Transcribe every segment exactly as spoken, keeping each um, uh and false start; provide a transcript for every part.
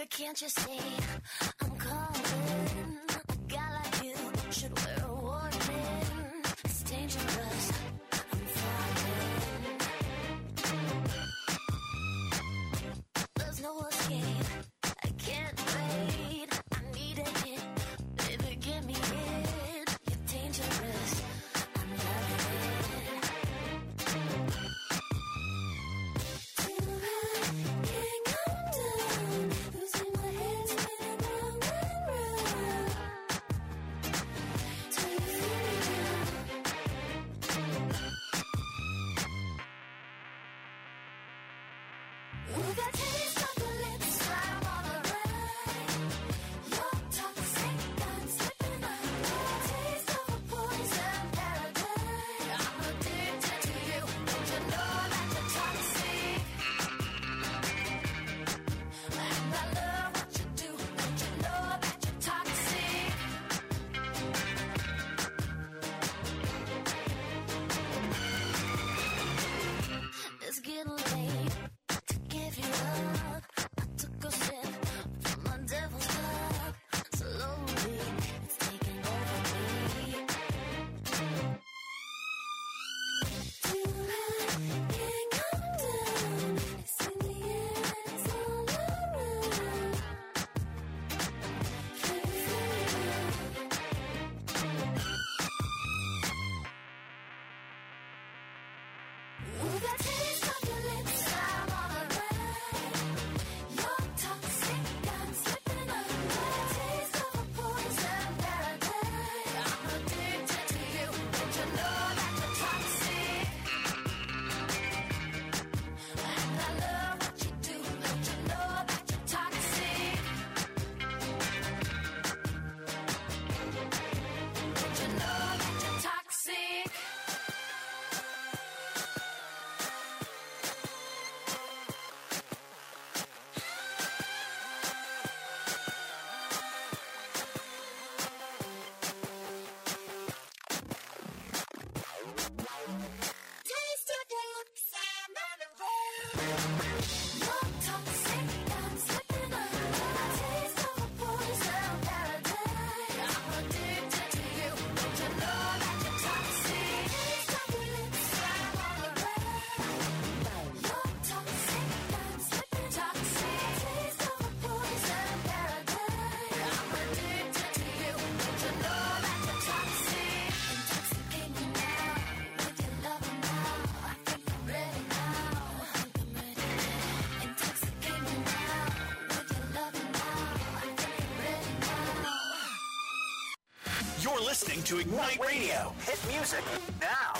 Can't you see I'm calling? A guy like you should wear a warning. It's dangerous. I'm falling. There's no escape. I can't wait. I need a hit. Baby, give me it. You're dangerous. I'm loving it. Tonight, can't come down. Losing my head, spinning round and round. Till you feel me now. Ooh, that taste of your lips, I'm on a ride. You're toxic, I'm slipping under. Taste of a poison paradise. I'm addicted to you. Don't you know that you're toxic? And I love what you do. Don't you know that you're toxic? It's getting late to give you up. I took a sip from my devil's cup. Slowly, it's taking over me. Tonight, can't come down. It's in the air, it's all around. Can you feel it now? Ooh, that taste of your lips, I'm on a ride. You're toxic, I'm slipping under. Taste of a poison paradise. I'm addicted to you. Don't you know that you're toxic? And I love what you do. Don't you know that you're toxic? Don't you know that you're toxic? Taste of your lips, I'm on a roll. You're toxic, I'm slipping under. Taste of a poison paradise. I'm addicted to you. Don't you know that you're toxic? Taste of your lips, I'm on a roll. You're toxic, I'm slipping toxic. Taste of a poison paradise. I'm addicted to you. Don't you know that you're toxic? Intoxicate me now with your loving now. I think I'm ready now. I think I'm ready. Intoxicate me now with your loving now. I think I'm ready now. You're listening to Ignite Radio. Hit music now.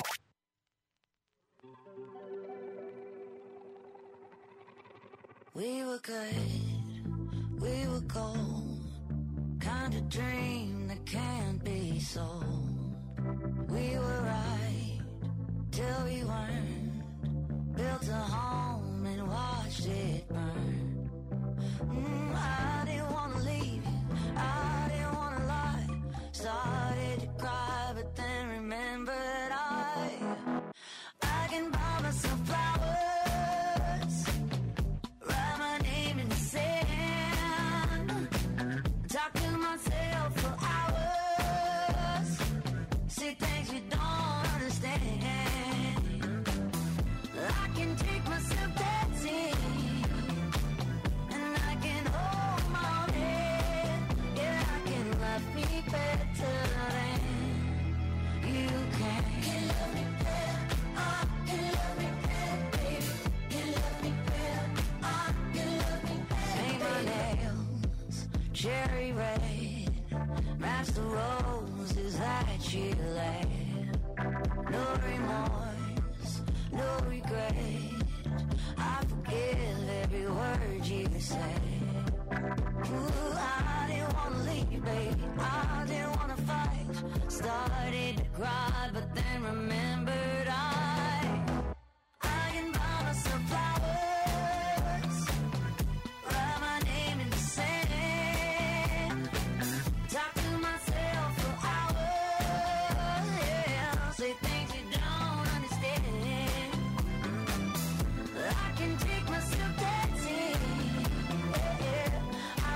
We were good, we were gold. Kind of dream that can't be sold. We were right till we weren't. Built a home and watched it burn. Mm, I didn't want to leave you, I didn't want to lie. Started to cry, but then remembered I I can buy myself flowers, write my name in the sand, talk to myself for hours, say things you don't understand. I can take myself dancing, and I can hold my own head. Yeah, I can love me better than you can. Can love me better, uh, can love me better, baby. Can love me better, uh, can love me better. Paint my nails cherry red, match the roses that you laid. No remorse, no regret. I forgive every word you said. Ooh, I didn't want to leave, babe. I didn't want to fight. Started to cry, but then remembered I I can buy myself flowers, write my name in the sand, talk to myself for hours. Yeah, say things you don't understand. I can take myself dancing. Yeah, I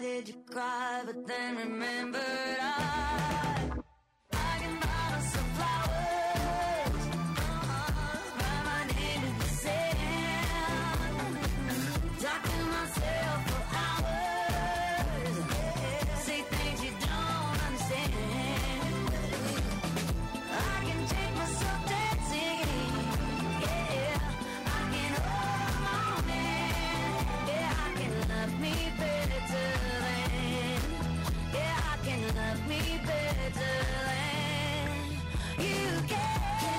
Why did you cry? But then remembered I, I can buy some flowers, uh-huh, write my name in the sand, talk to myself for hours, say things you don't understand. I can take myself dancing, yeah, I can hold my man, yeah, I can love me better than, yeah, I can love me better than you can.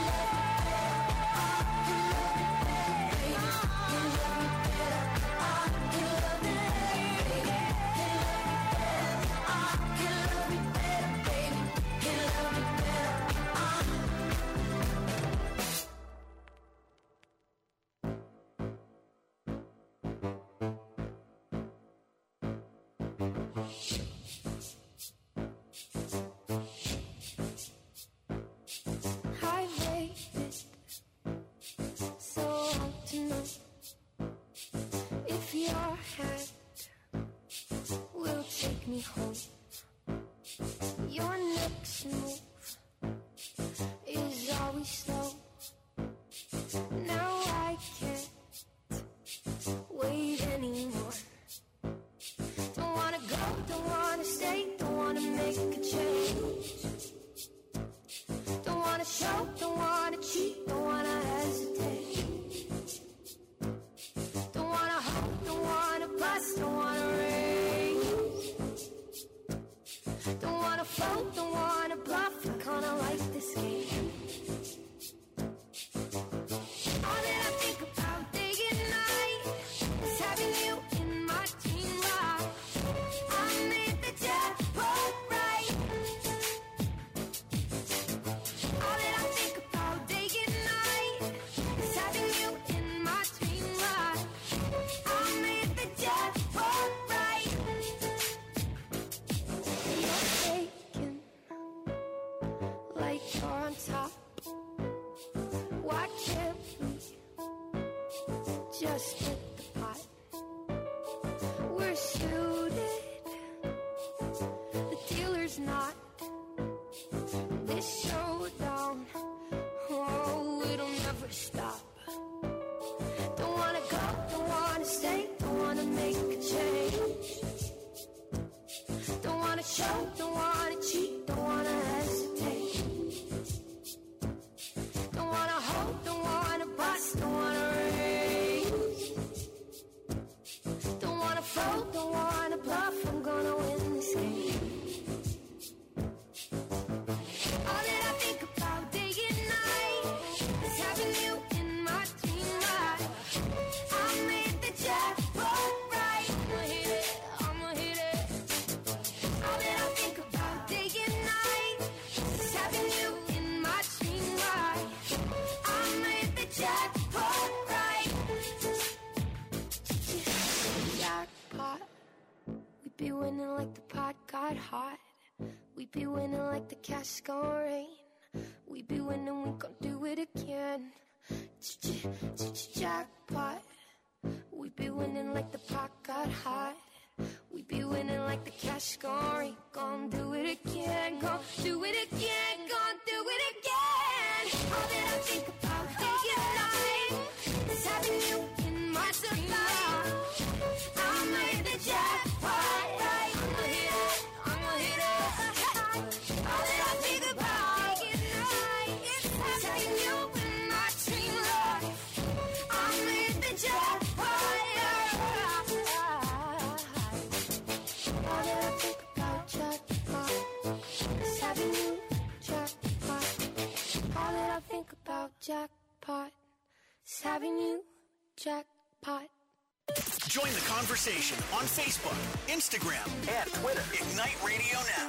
I waited so long to know if your hand will take me home. Your next move is always slow. Now I can't wait anymore. Don't wanna go, don't wanna stay, don't wanna make a change. Don't wanna show, don't wanna cheat, don't wanna hesitate. Don't wanna hope, don't wanna bust, don't wanna raise. Don't wanna float, don't wanna bluff, I kinda like this game. All that I think about day and night is having you in my dream life. I made the jackpot right. All that I think about day and night is having you in my dream life. I made the jackpot right. You're taking like you're on top. Why can't we just hit the pot? We're suited, the dealer's not. This showdown, oh, it'll never stop. Don't wanna go, don't wanna stay, don't wanna make a change. Don't wanna show, don't wanna cheat, don't wanna hesitate. Don't wanna hope, don't wanna bust, don't wanna raise. Don't wanna fold, don't wanna bluff, I'm gonna win this game. All that I think about day and night is having you in my dream life. I made the jackpot right. I'ma hit it, I'ma hit it. All that I think about day and night is having you in my dream life. I made the jackpot right. Jackpot. We be winning like the pot got hot. We be winning like the cash gon' rain. We be winning, we gon' do it again. Jackpot. We be winning like the pot got hot. We be winning like the cash gon' rain. Gon' do it again, gon' do it again, gon' do it again. All that I think about day and night is having you in my dream life. I made the jackpot right. I'ma hit it, I'ma hit it. All that I think about day and night is having you in my dream life. I made the jackpot right. All that I think about jackpot is having you jackpot. All that I think about jackpot is having you jackpot. Join the conversation on Facebook, Instagram, and Twitter. Ignite Radio Now.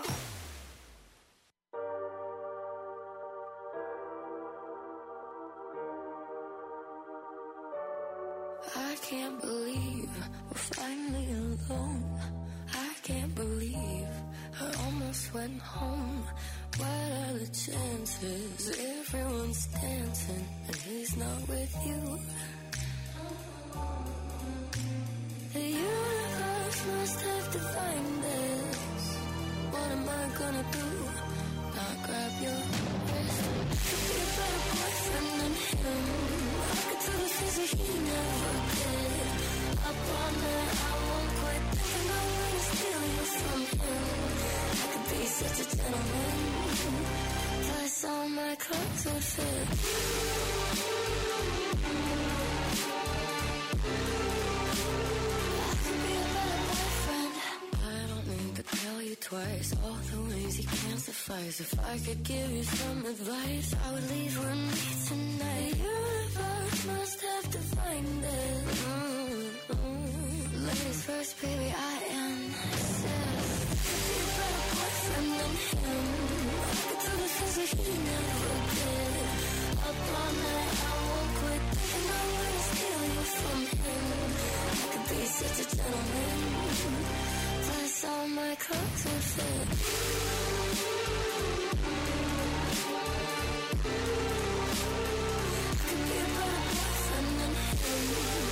I can't believe we're finally alone. I can't believe I almost went home. What are the chances? Everyone's dancing and he's not with you. The universe must have defined twice. All the ways you can't suffice. If I could give you some advice, I would leave with me tonight. The universe must have defined it. Mm-hmm. Ladies first, baby, I am obsessed. You better boyfriend than him. I could do the things that he never did. Up all night, I won't quit thinking I'm gonna steal you from him. I could be such a gentleman. Plus all my clothes would fit. I could be a better boyfriend than him.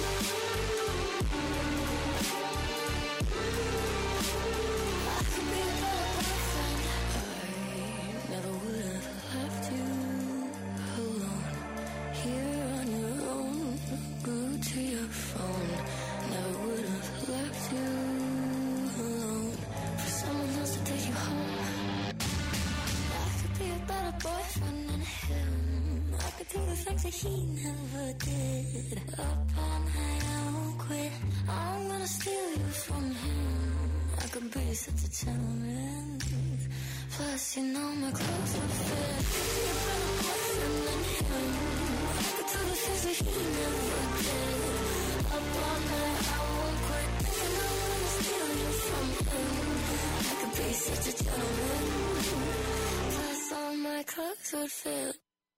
I could be a better boyfriend. I never would have left you alone, here on your own. Glued to your phone. Never would have left you alone for someone else to take you home. I could be a better boyfriend than him. I could do the things that he never did. Up all night, I won't quit. I'm gonna steal you from him. I could be such a gentleman. Plus, you know my clothes would fit. I could be a better boyfriend than him. I could do the things that he never did. Up all night, I won't quit. Thinking I'm gonna steal you from him. I could be such a gentleman. Plus, all my clothes would fit.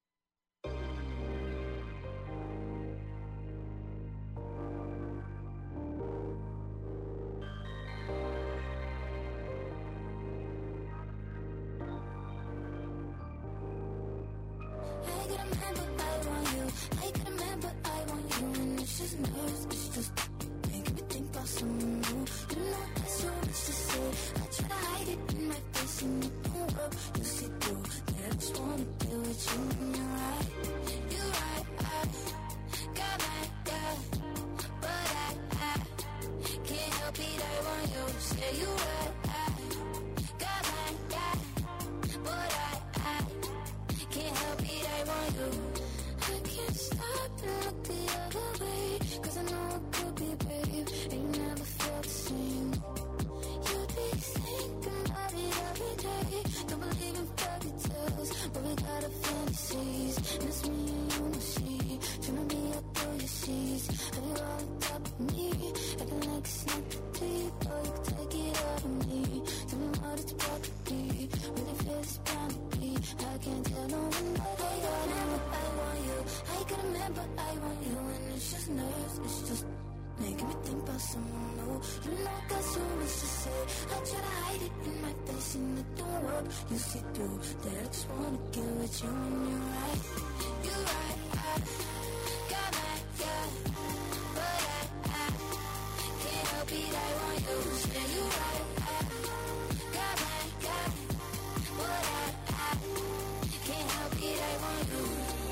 I get a man, but I want you. I get a man, but I want you. And it's just nerves, it's just making me think about someone new. You know there's so much to say. I try to hide it in my face and it don't work. You see through, yeah, I just wanna deal with you. And you're right, you're right. I got my guy, but I, I can't help it. I want you. Say you're right. I got my guy, but I, I can't help it. I want you. I can't stop and look the other way, 'cause I know it could be brave, and you never felt the same. You'd be thinking about it every day. Don't believe in fairy tales, but we got our fantasies. And it's me and you and she, trying to be up through your seas. Have you all on top of me, acting like it's not too deep. Oh, you can take it out of me. Tell me what it's about to be. Really feel it's bound to be. I can't tell no one but I got a man, but I want you. I got a man, but I want you. And it's just nerves, it's just making me think about someone new. You know I got so much to say. I try to hide it in my face and it don't work. You see through that I just wanna get with you. And you're right, you're right. I got my guy, but I, I can't help it. I want you. Say you're right. I got my guy, but I, I can't help it. I want you.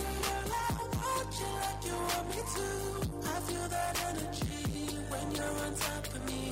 I want you like you want me to. I feel that energy when you're on top of me.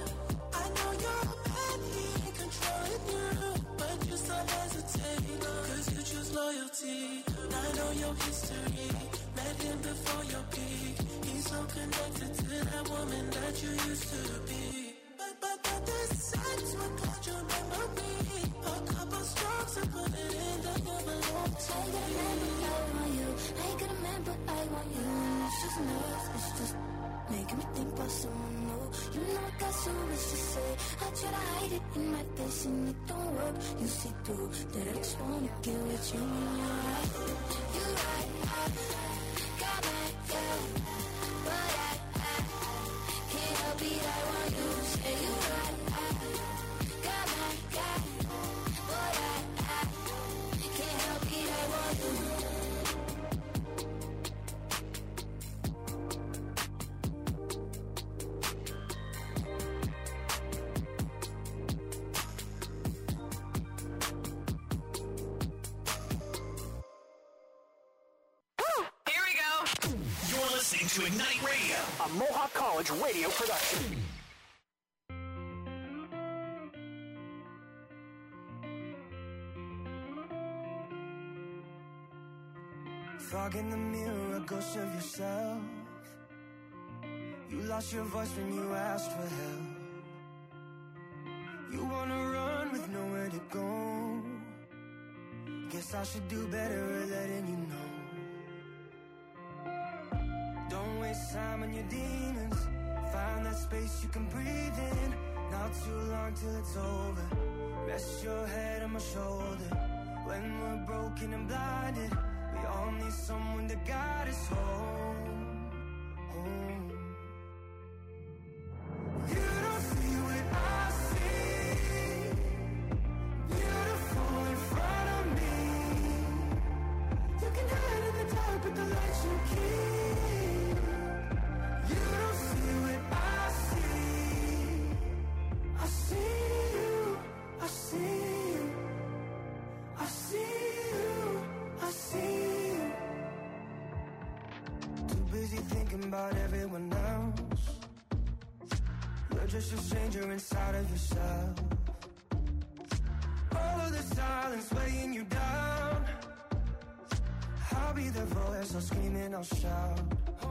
I know you're a man, he ain't controlling you, but you still hesitate, 'cause you choose loyalty. I know your history, met him before your peak. He's so connected to that woman that you used to be. But, but, but this sex will cloud your memory. A couple strokes and put it in the envelope. I got a man, but I want you. I got a man, but I want you. And it's just nerves, it's just making me think about someone new. You know I got so much to say. I try to hide it in my face and it don't work. You see through that I just wanna get with you. And you're right, you're right. I got my girl, but I, I can't help it. I want you. Say you're right. I got my guy, but I, I can't help it. I want you. Listening to Ignite Radio, a Mohawk College radio production. Fog in the mirror, a ghost of yourself. You lost your voice when you asked for help. You wanna run with nowhere to go. Guess I should do better at letting you know. Don't waste time on your demons. Find that space you can breathe in. Not too long till it's over. Rest your head on my shoulder. When we're broken and blinded, we all need someone to guide us home, home. You don't see what I see. Beautiful in front of me. You can hide in the dark with the lights you keep. You don't see what I see. I see you, I see you, I see you, I see you. Too busy thinking about everyone else. You're just a stranger inside of yourself. All of the silence weighing you down. I'll be the voice, I'll scream and I'll shout.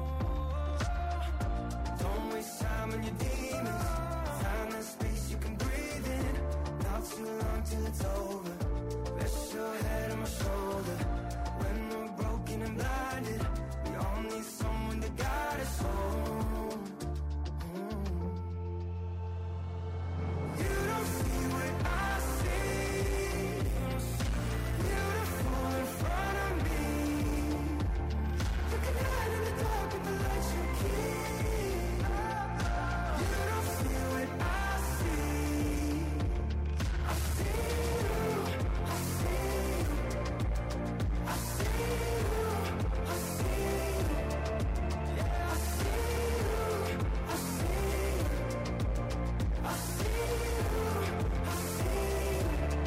Don't waste time on your demons. Find that space you can breathe in. Not too long till it's over. Rest your head on my shoulder. When we're broken and blinded, we all need someone to guide us home, home. You don't see what I see. Beautiful in front of me. You can hide in the dark with the lights you keep. You don't see what I see. I see you, I see you, I see you, I see you. Yeah, I see you, I see you, I see you, I see you.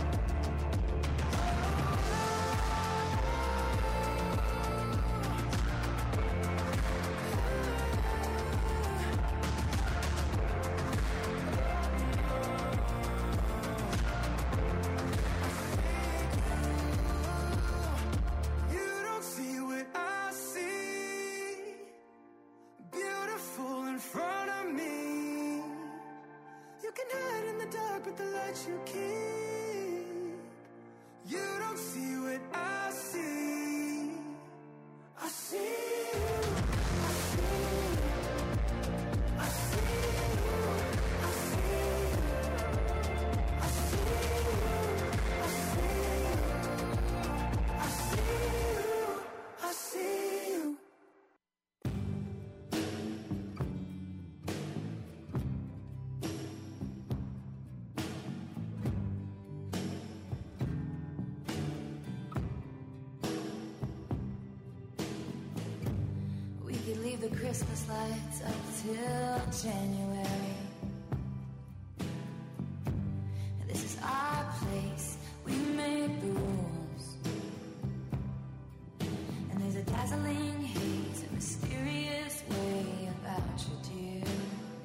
You don't see what I see. Beautiful in front of me. You can hide in the dark with the lights you keep. You don't see what I see. I see you. I see you. I see you. I see you. I see you. I see you. I see you. I see you. We could leave the Christmas lights up till January. This is our place, we make the rules. And there's a dazzling haze, a mysterious way about you, dear.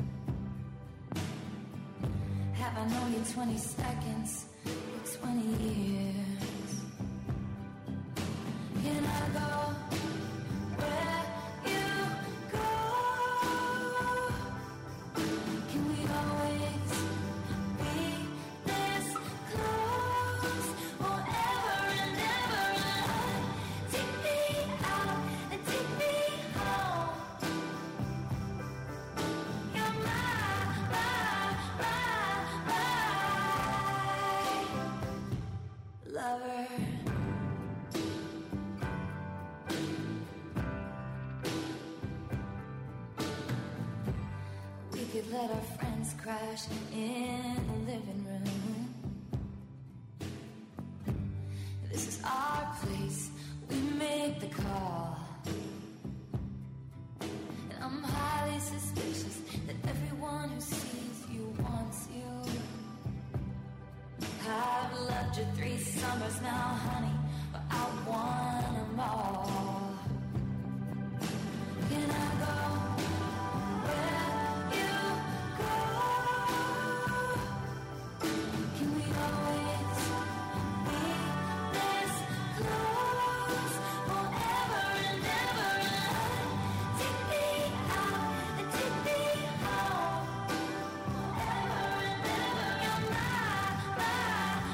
Have I known you twenty seconds or twenty years? Can I go where you go? Can we always be this close forever and ever? Take me out and take me home. You're my, my, my, my lover. We could let our friends crash in the living room. This is our place, we make the call. And I'm highly suspicious that everyone who sees you wants you. I've loved you three summers now, honey, but I want them all. Can I go where you go? Can we always be this close forever and ever? Take me out and take me home forever and ever. You're my, my,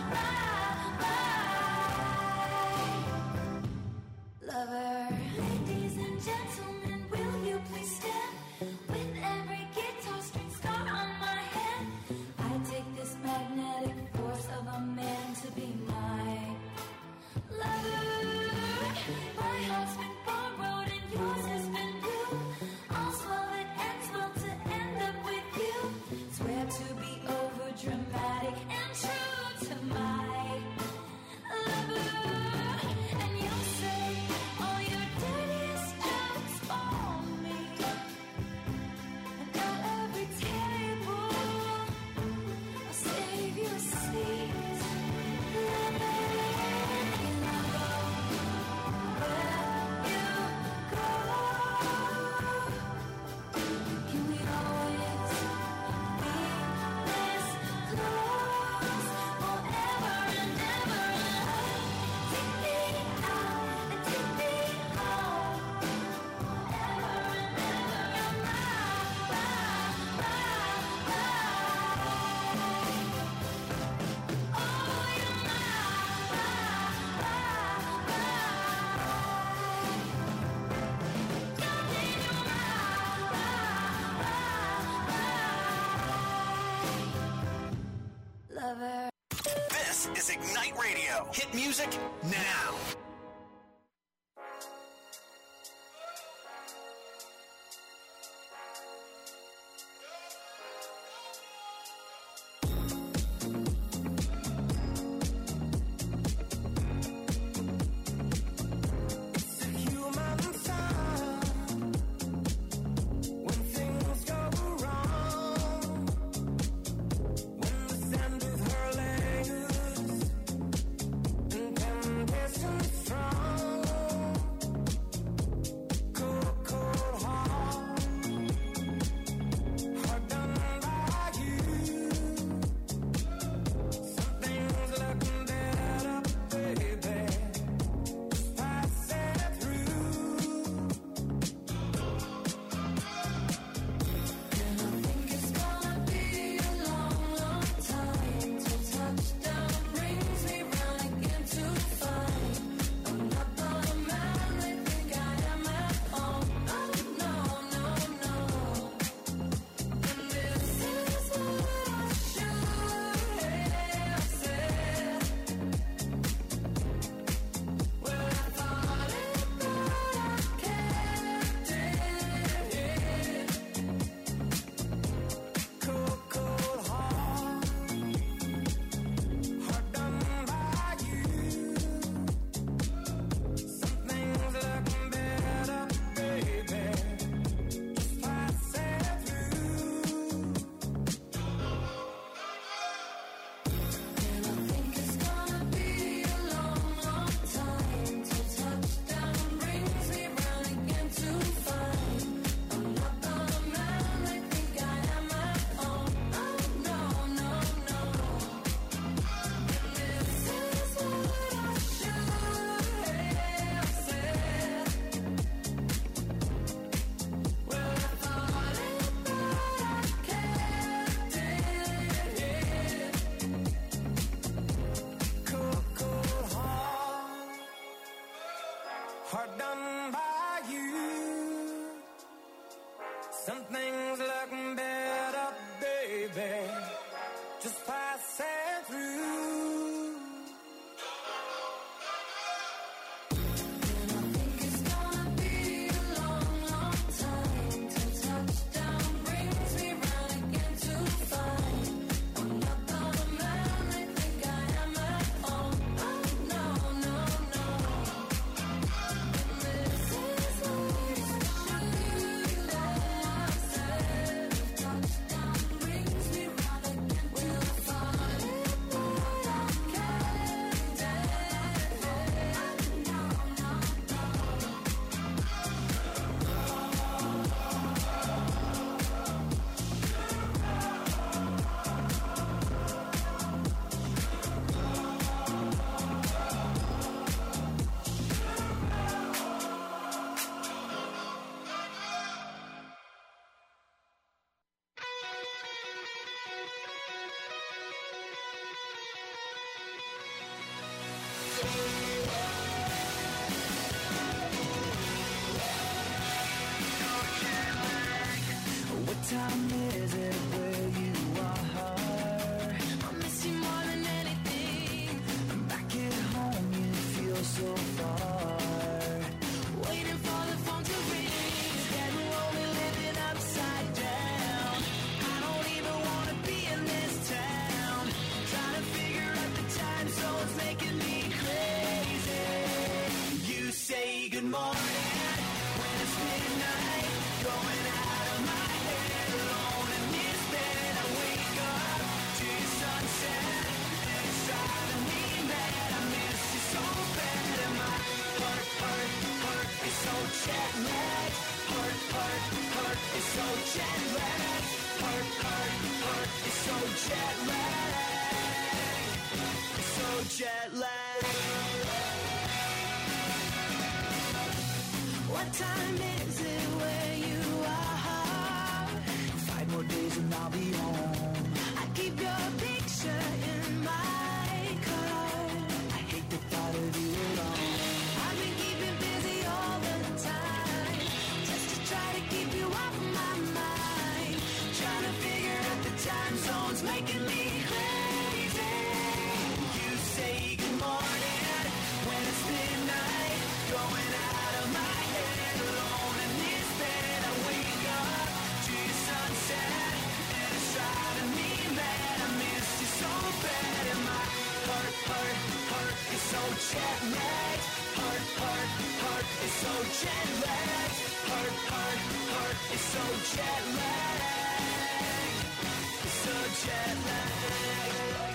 Ignite Radio. Hit music now. Hard done by you. Some things look better, baby, just passing through. What time is it where you are? I miss you more than anything. Back at home you feel so far. Waiting for the phone to ring. Getting lonely, living upside down. I don't even want to be in this town. Trying to figure out the time zones making me crazy. You say good morning when it's midnight. Going out of my head alone in this bed. I wake up to your sunset. And it's driving me mad. I miss you so bad. And my heart, heart, heart is so jet lagged. Heart, heart, heart is so jet lagged. Heart, heart, heart is so jet lagged. It's so jet lagged. What time is it where you are? Five more days and I'll be home. I keep your picture in my car. I hate the thought of you alone. I've been keeping busy all the time, just to try to keep you off my mind. Trying to figure out the time zones making me crazy. You say so jet lagged. Heart, heart, heart is so jet lagged. Heart, heart, heart is so jet lagged. It's so jet lagged.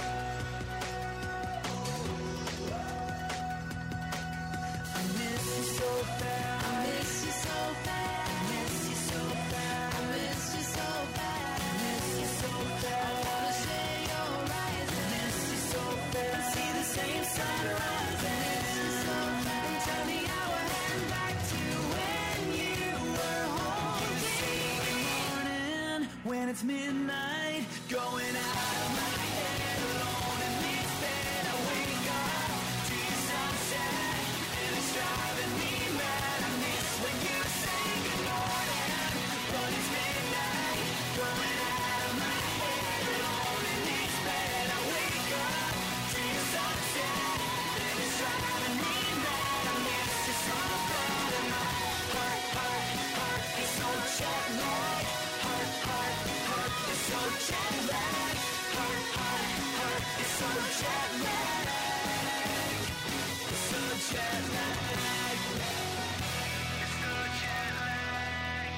I miss you so bad. I miss you so bad. I miss you so bad. I miss you so bad. I miss you so bad. I wanna share your eyes. I miss you so bad. And see the same sunrise. I miss you so bad. And tell me how I head back to when you were home. You see the morning when it's midnight, going out of my head alone in this bed. I wake up to the sunset, and it's driving me mad. I miss when you say good morning, but it's midnight, going out of my head alone in this bed. I wake up to the sunset, and it's driving me mad. I miss you so bad, and my heart, heart, heart is so jet lagged. Heart, heart, heart is so jet lagged. Heart, heart, heart is so jet lagged. It's so jet lagged. It's so jet lagged.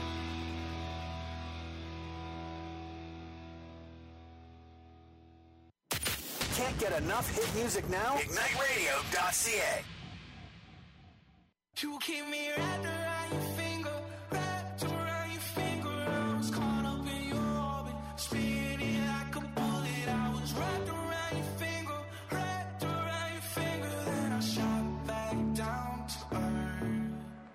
Can't get enough hit music now? Ignite Radio dot C A. You keep me wrapped around your finger, wrapped around your finger. I was caught up in your orbit, spinning like a bullet. I was wrapped around your finger, wrapped around your finger. Then I shot back down to earth.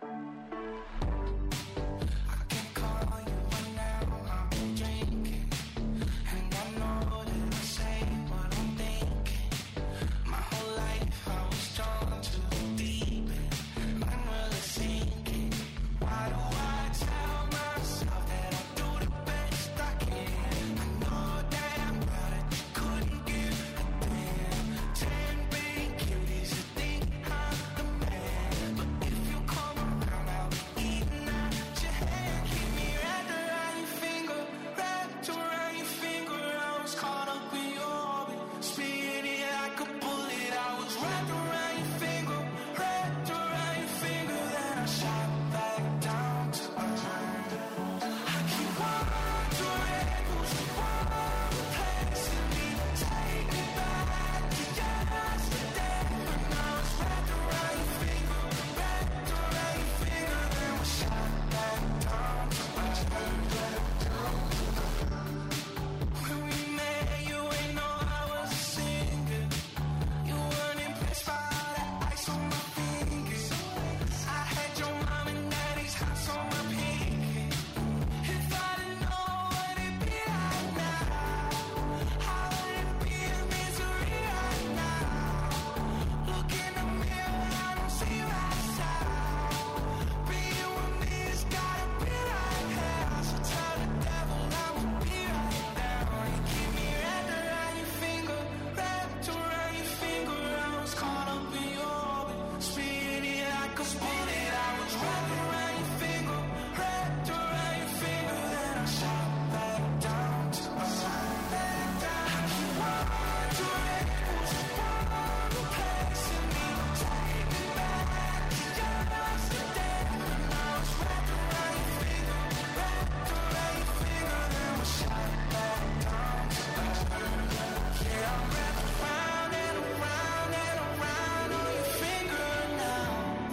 I can call you right now. I've been drinking, and I know that I say what I'm thinking. My whole life I was drawn to the deep end. I'm really sinking. Why do I tell myself that I do the best I can? I know damn well that you couldn't give a damn. Ten big cuties that think I'm the man. But if you come around, I'll be eating at your hand. Keep me wrapped around your finger, wrapped around your finger. I was caught up in your orbit, spinning like a bullet. I was wrapped around your finger, wrapped around your finger. Then I shot back down to earth. I keep wondering who's the one replacing me. Take me back to yesterday when I was wrapped around your finger, wrapped around your finger. Then we shot back down to earth. When we met, you ain't know I was a singer. You weren't impressed by all that ice on my fingers. I had your mom and daddy's house on my pinky. If I didn't know what it'd be like now, how would it be in misery right now? Look in the mirror, I don't see myself. Being with me has gotta be like hell. So tell the devil I will be right now. You keep me wrapped around your finger, wrapped around your finger. I was caught up in your orbit, spinning like a bullet. I was wrapped around your finger, wrapped around your finger. Then I shot back down to earth. I keep wondering who's the one replacing me. Take me back to yesterday when I was wrapped around your finger, wrapped around your finger. Then we shot back down to earth. Yeah, I'm wrapped around and around and around on your finger now.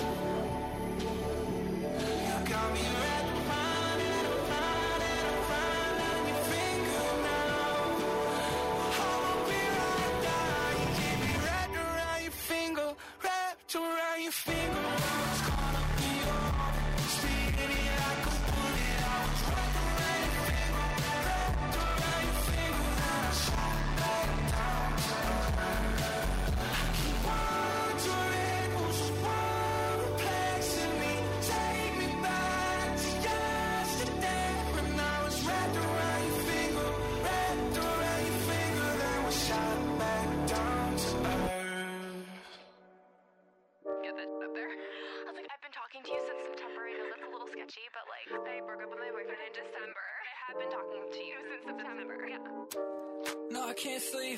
You got me wrapped around and around and around on your finger now. I'll be right there. You keep me wrapped around your finger, wrapped around your finger. I was caught up in your orbit, spinning like a bullet. I was wrapped around your finger, wrapped around your finger. Then I shot back down to earth. I keep wondering who's the one replacing me. Take me back to yesterday when I was wrapped around your finger, wrapped around your finger. Then we shot back down to earth. Get that up there. I was like, I've been talking to you since September. I know that's a little sketchy, but like, I broke up with my boyfriend in December. I have been talking to you since September. Yeah. No, I can't sleep.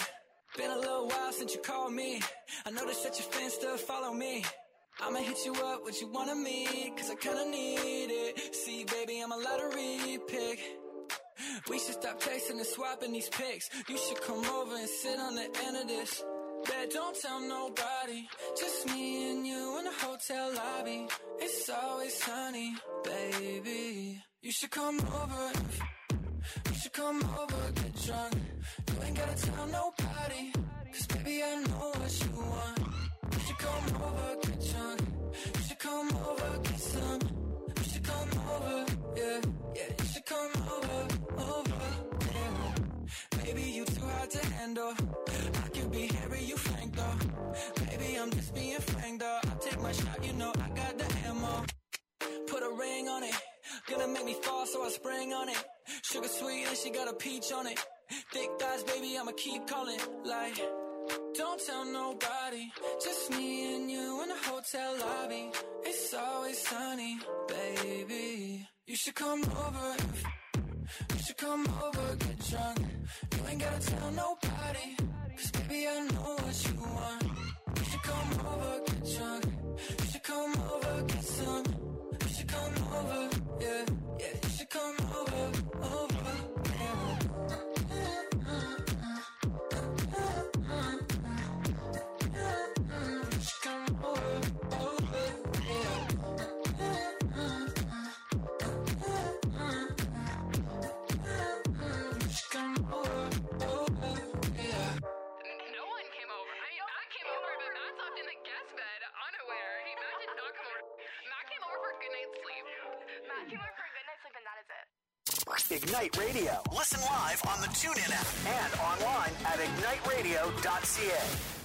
Been a little while since you called me. I noticed that your fans still follow me. I'ma hit you up, what you wanna me, cause I kinda need it. See, baby, I'm a lottery pick. We should stop texting and swapping these pics. You should come over and sit on the end of this. Bet, don't tell nobody. Just me and you in the hotel lobby. It's always sunny, baby. You should come over. You should come over, get drunk. You ain't gotta tell nobody, cause baby, I know what you want. You should come over, get drunk. You should come over, get some. You should come over, yeah, yeah. You should come over, over, yeah. Baby, you too hard to handle. I could be Harry, you Frank though. Baby, I'm just being frank though. I'll take my shot, you know I got the ammo. Put a ring on it. Gonna make me fall, so I spring on it. Sugar sweet and she got a peach on it. Thick thighs, baby, I'ma keep calling. Like, don't tell nobody. Just me and you in the hotel lobby. It's always sunny, baby. You should come over. You should come over, get drunk. You ain't gotta tell nobody, cause baby, I know what you want. You should come over, get drunk. You should come over, get some. You should come over, yeah, yeah. You should come over, over, yeah. You should come over, over, yeah. You should come over, over, yeah. No one came over. I mean, Matt came over, but Matt slept in the guest bed, unaware. He, Matt did not come over. Matt came over for a good night's sleep. Matt came over for a good night's sleep, and that is it. Ignite Radio. Listen live on the TuneIn app and online at ignite radio dot c a.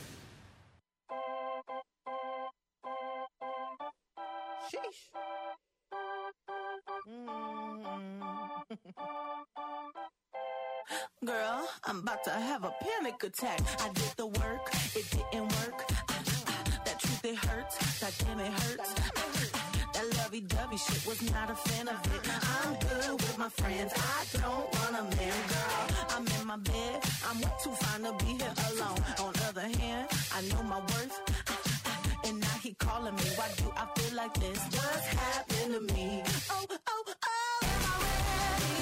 Sheesh. Girl, I'm about to have a panic attack. I did the work, it didn't work. Ah, ah, that truth, it hurts. That damn, it hurts. Ah, ah, that lovey-dovey shit was not a fan of it. I'm good with my friends. I don't want a man, girl. I'm in my bed. I'm way too fine to be here alone. On the other hand, I know my worth. Ah, ah, and now he calling me. Why do I feel like this? What's happened to me? Oh, oh, oh. Am I ready?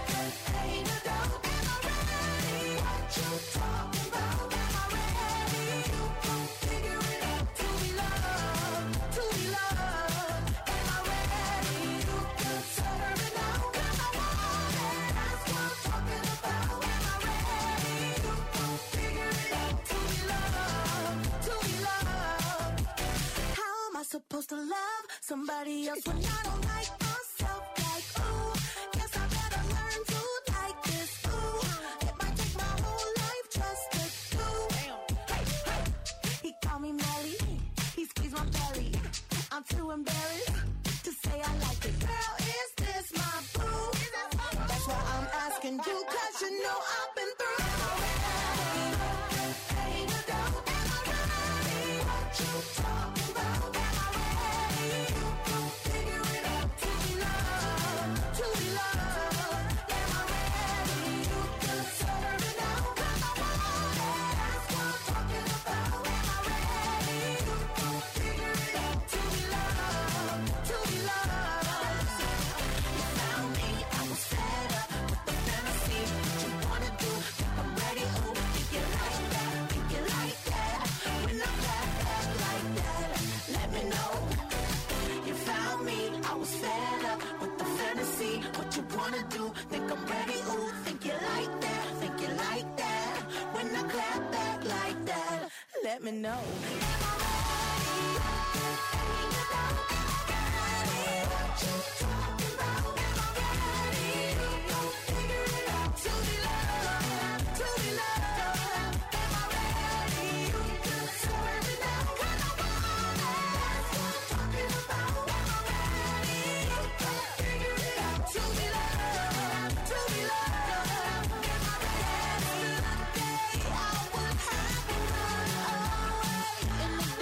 Ain't no doubt. Am I ready? What you talking about? Am I ready? You gon' figure it out. To be loved, to be loved. Am I ready? You can serve it now. 'Cause I want it. That's what I'm talking about. Am I ready? You gon' figure it out. To be loved, to be loved. How am I supposed to love somebody else when I don't like myself? Like, ooh, guess I better learn to like this. Ooh, it might take my whole life just to do. Hey, hey. He called me Melly. He squeezed my belly. I'm too embarrassed to say I like it. Girl, is this my boo? That's why I'm asking you, 'cause you know I've been through. Am I ready? Ain't no doubt. Am I ready? What you talking about? Am I ready? You gon' figure it out. To be loved, to be loved. Am I ready? You can serve it now. 'Cause I want it. That's what I'm talking about. Am I ready? You gon' figure it out. To be loved, to be loved. You found me, I was fed up with the fantasy. What you wanna do? I'm ready. Oh, think you like that? Think you like that? When I back back like that, let me know. You found me, I was fed up with the fantasy. What you wanna do? Think I'm ready? Ooh, think you like that? Think you like that? When I clap back like that, let me know. Am I ready? Ain't no doubt. Am I ready? What you talking about? Am I ready? You gon' figure it out. To be loved, to be loved. Am I ready? You can serve it now. 'Cause I want it. That's what I'm talking about. Am I ready? You gon' figure it out. To be loved, to be loved. Am I ready? Yesterday I would have run away. In the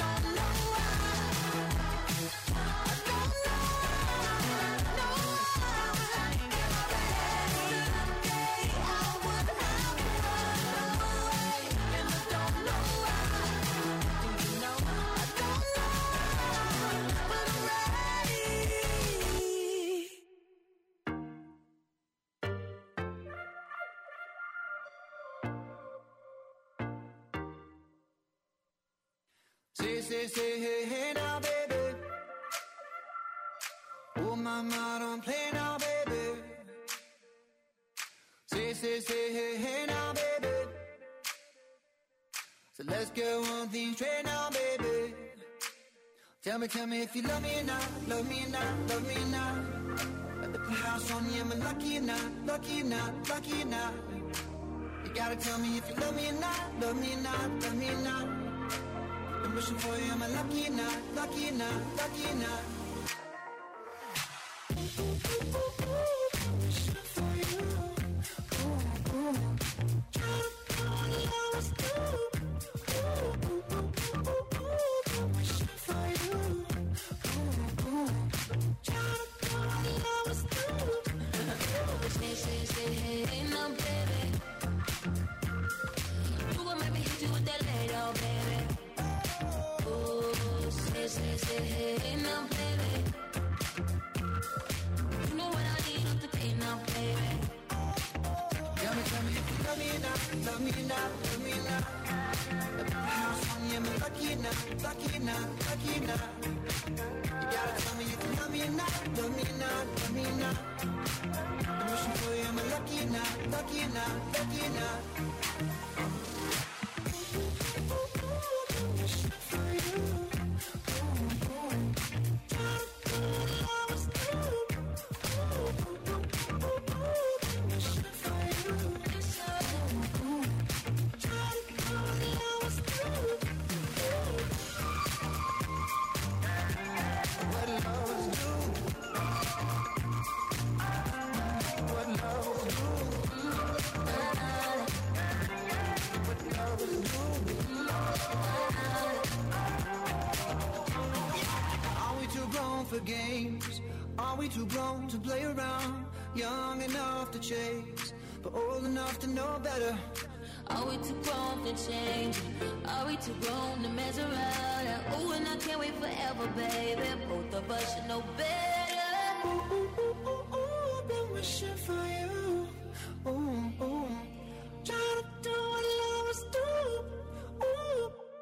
say, say, hey, hey now, baby. Oh, my, my, don't play now, baby. Say, say, say, hey, hey now, baby. So let's get one thing straight now, baby. Tell me, tell me if you love me or not, love me or not, love me or not. I put the house on you, am I lucky or not, lucky or not, lucky or not? You gotta tell me if you love me or not, love me or not, love me or not. I'm wishing for you, am I lucky or not, lucky or not, lucky or not? Wishing for you, ooh, ooh. Try to put on the hours too. Say, say, say, hey, now, baby. You gon' make me hit you with that later, baby. Ooh, say, say, say, hey, now, baby. You know what I need with the pain now, baby. Tell me, tell me if you love me or not, love me or not, love me or not. At the house on you, am I lucky or not, lucky or not, lucky or not? You gotta tell me if you love me or not, love me or not, love me or not. I'm wishing for you, am I lucky or not, lucky or not, lucky or not? Wishing for you, ooh, ooh. Try to put all the hours through. Wishing for you, ooh, ooh. Try to put all the hours through. What lovers do? What lovers do? What lovers do? Are we too grown for games? Are we too grown to play around? Young enough to chase, but old enough to know better. Are we too grown to change? Are we too grown to mess around? Ooh, and I can't wait forever, baby. Both of us should know better. Ooh, ooh, ooh, ooh, ooh, been wishing for you. Ooh, ooh. Trying to do what lovers do. Ooh.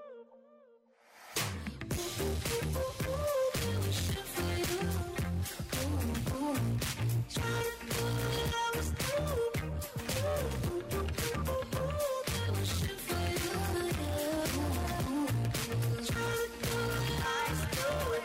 Ooh, ooh, ooh, ooh, ooh, been wishing for you. Ooh, ooh. Trying to do what lovers do. Ooh, ooh, ooh, ooh, ooh, been wishing for you. Ooh, ooh. Trying to do what lovers do.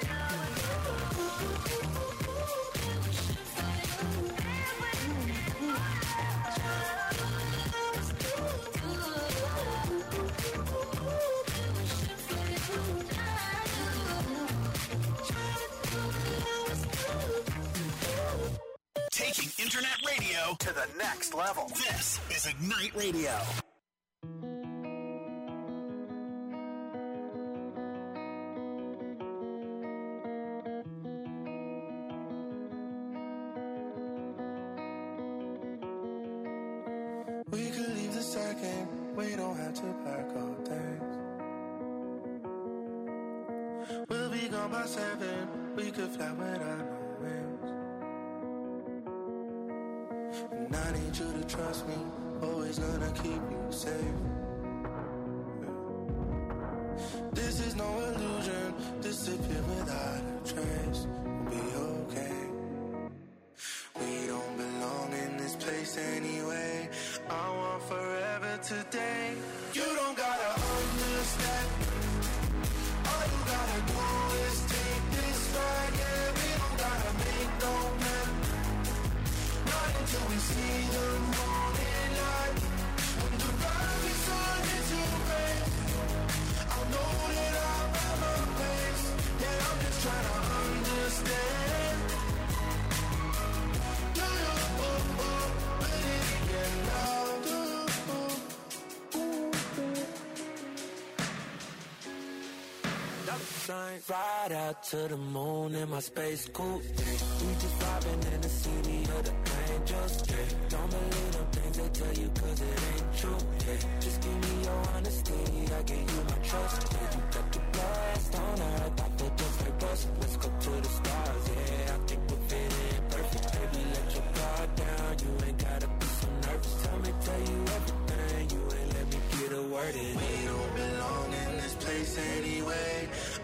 Taking internet radio to the next level. This is Ignite Radio. We could leave the second, we don't have to pack all things. We'll be gone by seven, we could fly without no wings. And I need you to trust me, always gonna keep you safe. This is no illusion, disappear without a trace. We'll be okay. We don't belong in this place anyway. I want forever today. You don't gotta understand. All you gotta do is take this ride. Yeah, we don't gotta make no plan. Not until we see the morning light. When the rising sun is too bright, I'll know that I'm at my place. Yeah, I'm just trying to understand. Do you really get love? Do sign. Ride out to the moon in my space coupe. We just vibing in the city of the angels. Yeah. Don't believe them things they tell you cause it ain't true. Yeah. Just give me your honesty, I give you my trust. Yeah. You got the blast on earth, I feel just like us. Let's go to the stars, yeah. I think we're fitting perfect. Baby, let your guard down, you ain't gotta be so nervous. Tell me, tell you everything, you ain't let me get a word in. We don't belong in this place anyway.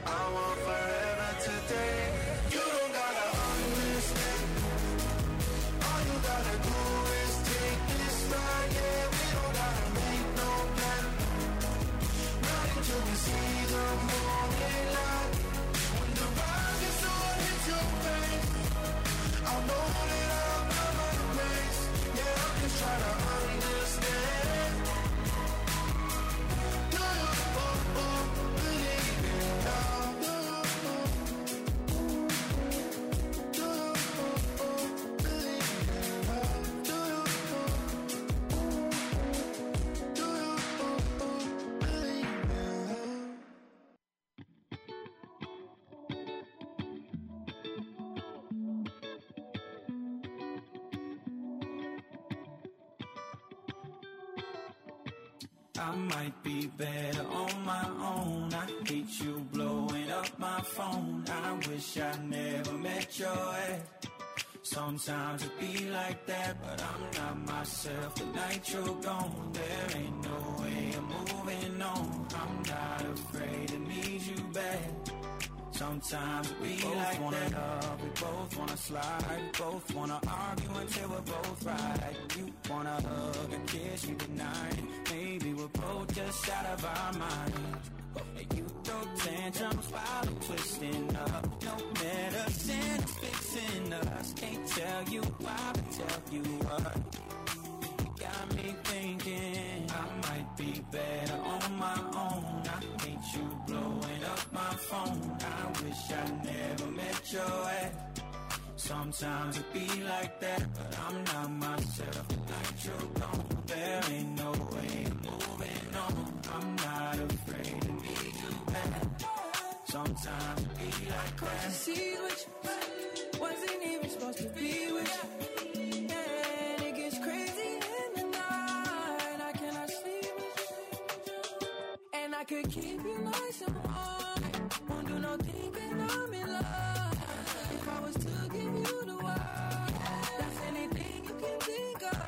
I might be better on my own. I hate you blowing up my phone. I wish I never met your ex. Sometimes it be like that, but I'm not myself the night you're gone. There ain't no way I'm moving on. I'm not afraid to need you back. Sometimes it be like wanna that. Love, we both wanna slide. We both wanna argue until we're both right. You wanna hug and kiss me tonight. Maybe we're both just out of our minds. And you throw tantrums while I'm twisting up. No medicine is fixing us. Can't tell you why, but tell you what. You got me thinking I might be better on my own. I hate you blowing up my phone. I wish I never met your ex. Sometimes it be like that, but I'm not myself the night you're gone. There ain't no way I'm moving on. I'm not afraid to need you back. Sometimes it be like that. Cause see what you wasn't even supposed to be with you. And it gets crazy in the night. I cannot sleep with you. And I could keep you nice and warm. Won't do no thinking I'm in love. If I was to give you the world, that's anything you can think of.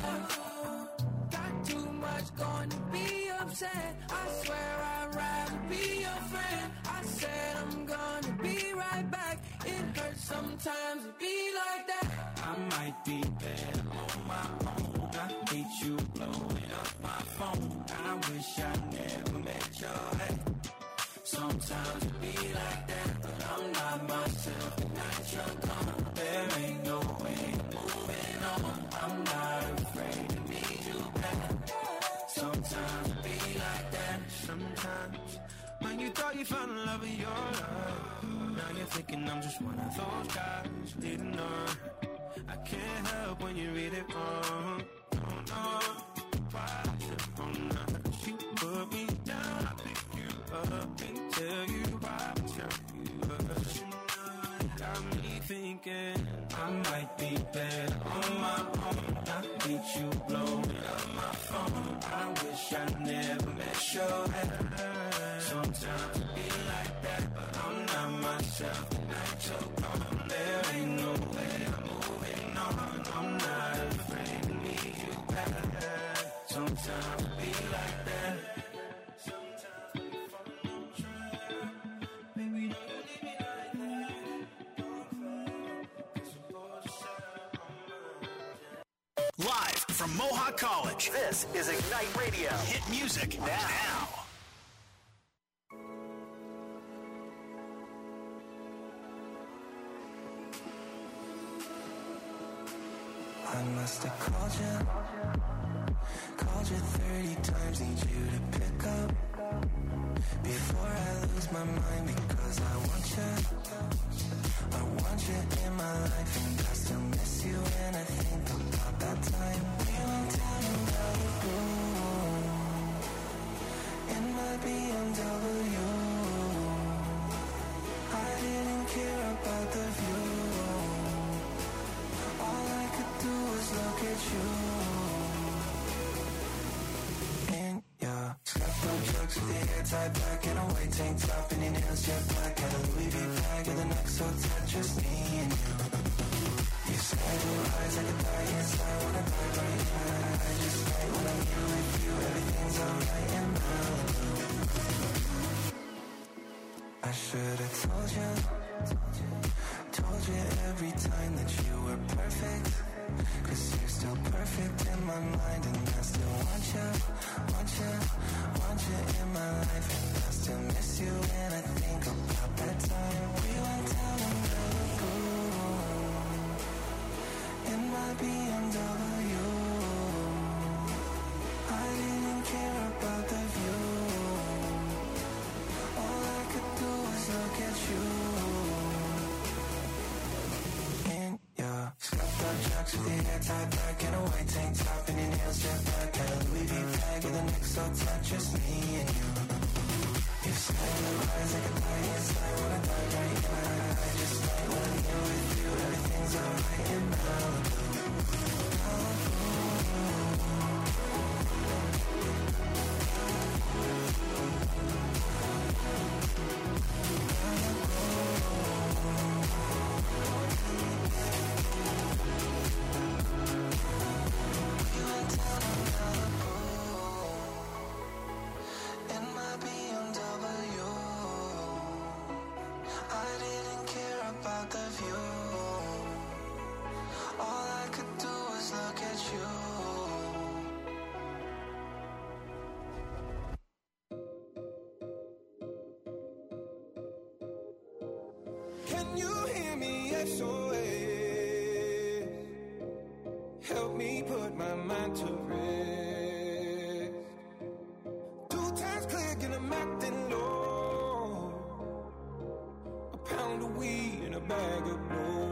Got too much going to be upset. I swear I'd rather be your friend. I said I'm gonna be right back. It hurts sometimes to be like that. I might be better on my own. I hate you blowing up my phone. I wish I never met your ex. Sometimes it be like that, but I'm not myself the night you're gone. There ain't no way I'm moving on. I'm not afraid to need you back. Sometimes it be like that. Sometimes when you thought you found the love of your life, now you're thinking I'm just one of those guys you didn't know. I can't help when you read it wrong. Oh no, why should I not? You put me down, I pick you up and tell you why I tell you up. You got me thinking I might be better on my own. I hate you blowing up my phone. I wish I never met your ex. Sometimes it be like that, but I'm not myself the night you're gone. There ain't no way I'm moving on. I'm not afraid to need you back. Sometimes it be like that. Sometimes we fall on track. Baby, don't you leave me like that. Don't fail, 'cause we're both just out on my. Live from Mohawk College, this is Ignite Radio. Hit music now. I must have called you, called you thirty times, need you to pick up before I lose my mind, because I want you, I want you in my life, and I still miss you when I think about that time we went down in Malibu in my B M W. I didn't care about the view. Look at you in your scuffed trucks with the hair tied back and a white tank top and your nails jet black. Had a Louis V bag and the neck so tight, just me and you. You say blue eyes like a die inside, wanna die right now. I just might when I'm here with you, everything's alright in Malibu. I should have told you, told you every time that you were perfect. 'Cause you're still perfect in my mind, and I still want you, want you, want you in my life, and I still miss you when I think about that time we went down in Malibu in my B M W. I didn't care about the view. All I could do was look at you. Jacks with your hair tied back and a white tank top and your nails jet black. Had a Louis V bag and the neck so tight, just me and you. You say blue eyes like a die inside, wanna die right now. I just might when I'm here with you, everything's alright in Malibu. Malibu. S O S. Help me put my mind to rest. Two times click and I'm acting low. A pound of weed and a bag of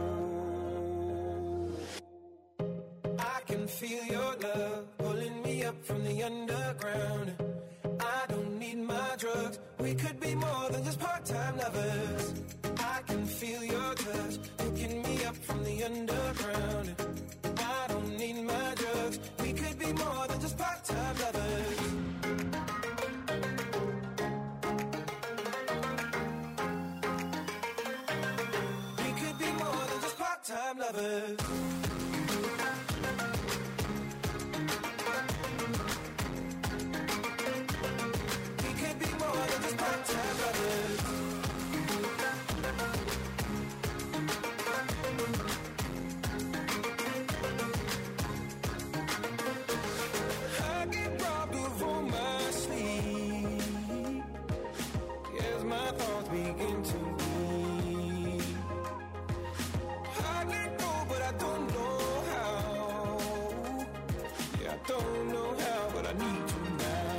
gold. I can feel your love pulling me up from the underground. I don't need my drugs. We could be more than just part-time lovers. I can feel your touch picking me up from the underground. I don't need my drugs. We could be more than just part-time lovers. We could be more than just part-time lovers. We could be more than just part-time lovers. I get robbed of all my sleep as my thoughts begin to leave. I let go, but I don't know how. Yeah, I don't know how, but I need to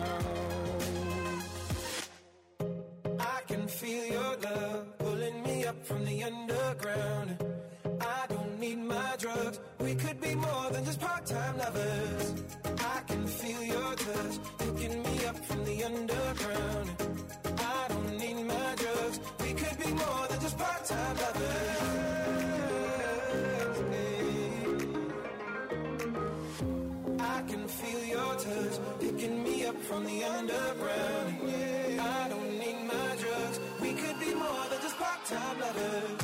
now. I can feel your love pulling me up from the underground. I don't need my drugs. We could be more than just part-time lovers. I can feel your touch picking me up from the underground. I don't need my drugs. We could be more than just part-time lovers. I can feel your touch picking me up from the underground. I don't need my drugs. We could be more than just part-time lovers.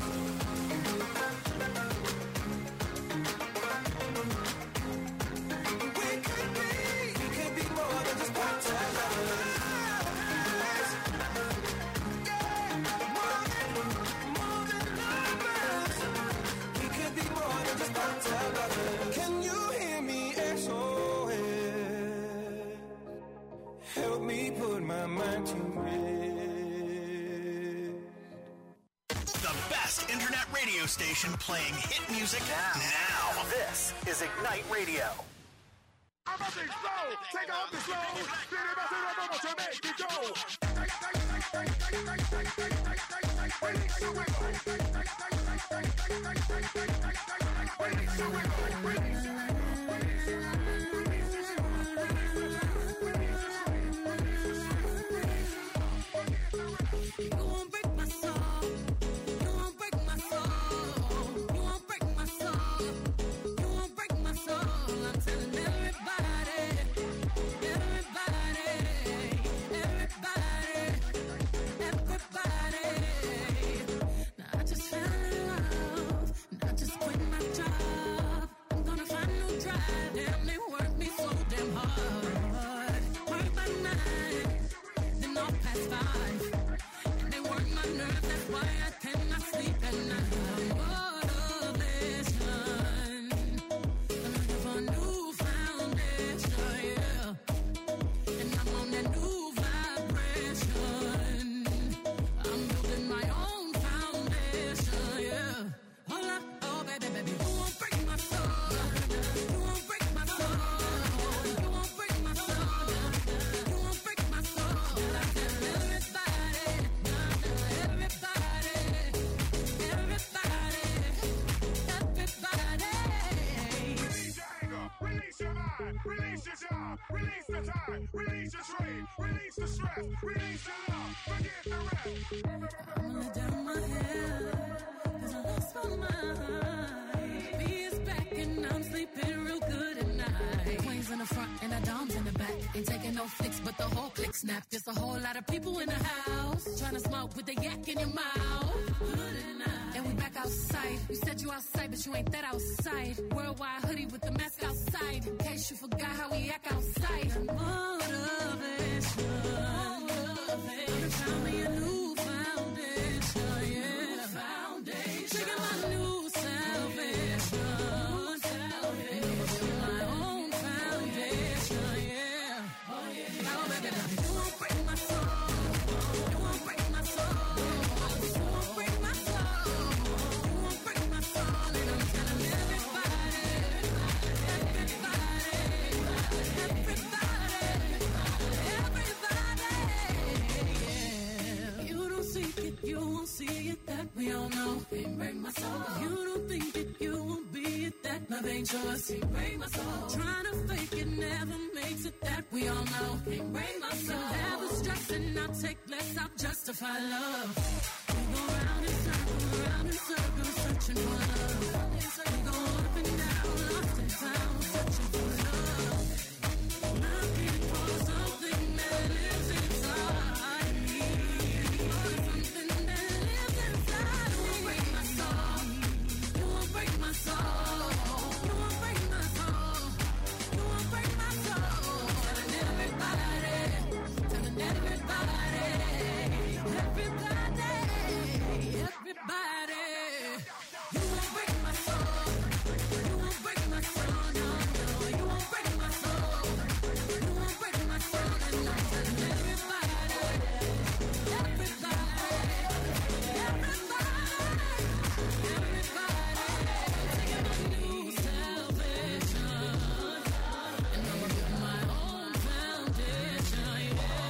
We could be, we could be more than just part-time lovers. Yeah, more than, more than lovers. We could be more than just part-time lovers. Can you hear me, S O S? Help me put my mind to rest. The best internet radio station playing hit music now. now. This is Ignite Radio. I'm a big slow, take off the slow, get it back to the moment to make it go. Release the wiggle. Release the wiggle. Release You won't break my soul. You won't break my soul. You won't break my soul. You won't break my soul. I'm telling everybody, everybody, everybody, everybody. Now I just fell in love, and I just quit my job. I'm gonna find a new drive. Damn, they work me so damn hard. Work by night, then off past five. They work my nerves, that's why I cannot sleep at night. Motivation, I'm looking for a new foundation, yeah. And I'm on that new vibration. I'm building my own foundation, yeah. Hold up, oh baby, baby, you won't break my soul. You won't break my soul. You won't break my soul. You won't break my soul. I tell everybody. Everybody, everybody, everybody. Release your anger, release your mind, release your job, release the time, release your trade, release the stress, release your love, forget the rest. I'ma let down my hair, cause I lost my mind. B is back and I'm sleeping real good at night. Queens in the front and the doms in the back. Ain't taking no flicks, but the whole click snap. There's a whole lot of people in the house trying to smoke with the yak in your mouth. And we back outside. You said you outside, but you ain't that outside. Worldwide hoodie with the mask outside. In case you forgot how we act outside. Motivation. Motivation. Found me a new foundation, yeah. Foundation. Taking my new salvation. Salvation. My own foundation, yeah. Oh yeah. Oh baby, baby, you won't break my soul. You won't break my soul. You won't break my soul. You won't break my soul. break my soul. You don't think that you won't be it, that love ain't yours. Can't break my soul. Trying to fake it never makes it, that we all know. Can't break my soul. Never stressing, I'll take less, I'll justify love. We go round and circle, round and circle, searching for love. We go up and down, lost and found, searching for love. Looking for something that lives inside me. Something that lives inside me. You won't break my soul. You won't break my soul. You won't break my soul. You won't break my soul. Telling everybody, telling everybody, everybody, everybody. You won't break my soul. You won't break my soul. No, no, you won't break my soul. You won't break my soul. And I'm telling everybody, everybody, everybody, everybody. Taking my new salvation, and I'm building my own foundation. Yeah.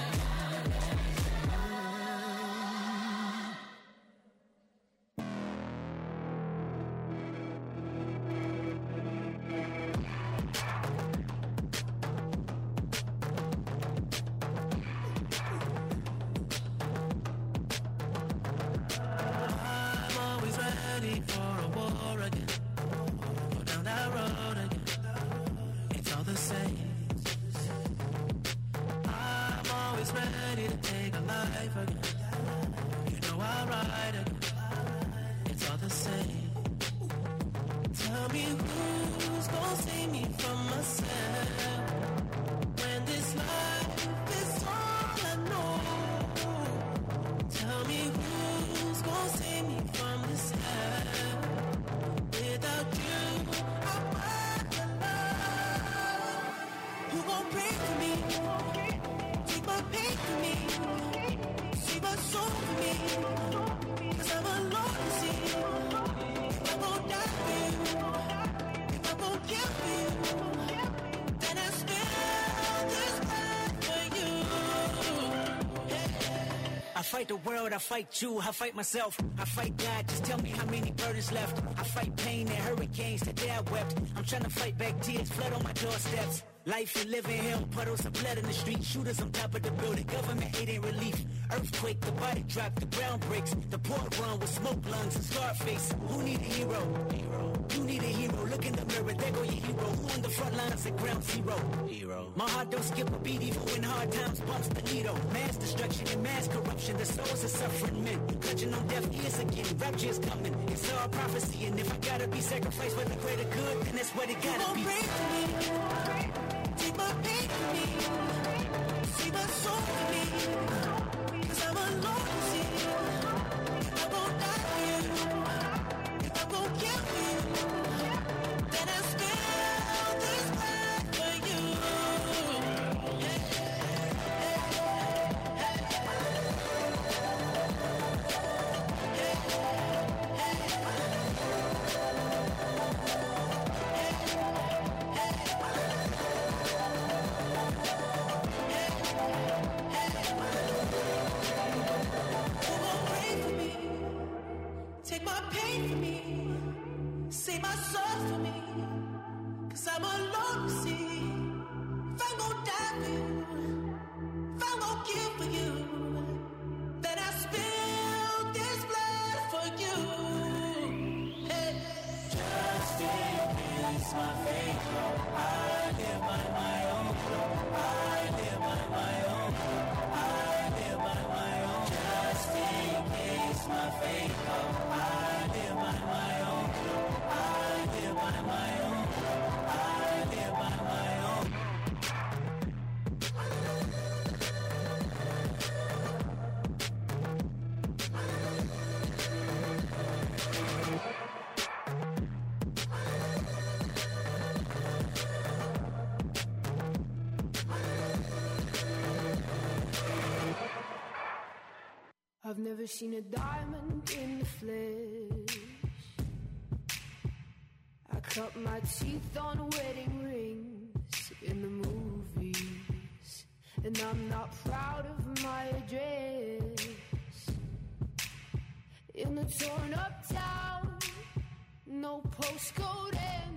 I'm always ready for a war again. Go down that road again. It's all the same. I'm always ready to take a life again. You know I'll ride again. It's all the same. Tell me who's gonna save me from myself when this life is all I know. Tell me who's gonna save me from this hell. Without you, I'm alone. Who gon' pray for me? Take my pain for me. Save my soul for me. Cause I'm alone to see. If I gon' die for you, if I gon' kill for you, then I still this life for you. I fight the world, I fight you, I fight myself, I fight God, just tell me how many burdens left. I fight pain and hurricanes, today I wept. I'm trying to fight back tears, flood on my doorsteps. Life and living hell, puddles of blood in the street, shooters on top of the building, government aid ain't relief. Earthquake, the body drop, the ground breaks, the port run with smoke lungs and Scarface. Who need a hero? Hero. You need a hero, look in the mirror, there go your hero. Who on the front lines at ground zero? Hero. My heart don't skip a beat even when hard times bumps the needle. Mass destruction and mass corruption, the souls of suffering men. Clutching on deaf ears again, rapture is coming. It's all prophecy, and if I gotta be sacrificed for the greater good, then that's what it gotta be. Pray for me. Take my pain for me. See my soul for me. Cause I'm alone to see. If I gon' die for you, if I gon' kill for you, then I still this life for you. Take my pain for me, save my soul for me, cause I'm alone to see. If I'm gon' die for you, if I'm gon' kill for you, then I spill this blood for you. Hey. Just in case my fate go, I live by my own flow, I live by my own flow, I live by my own. Just in case my fate go, I live by my own flow, I live by my own flow, I live by my own. I've never seen a diamond in the flesh. I cut my teeth on wedding rings in the movies, and I'm not proud of my address. in the torn up town. No postcode and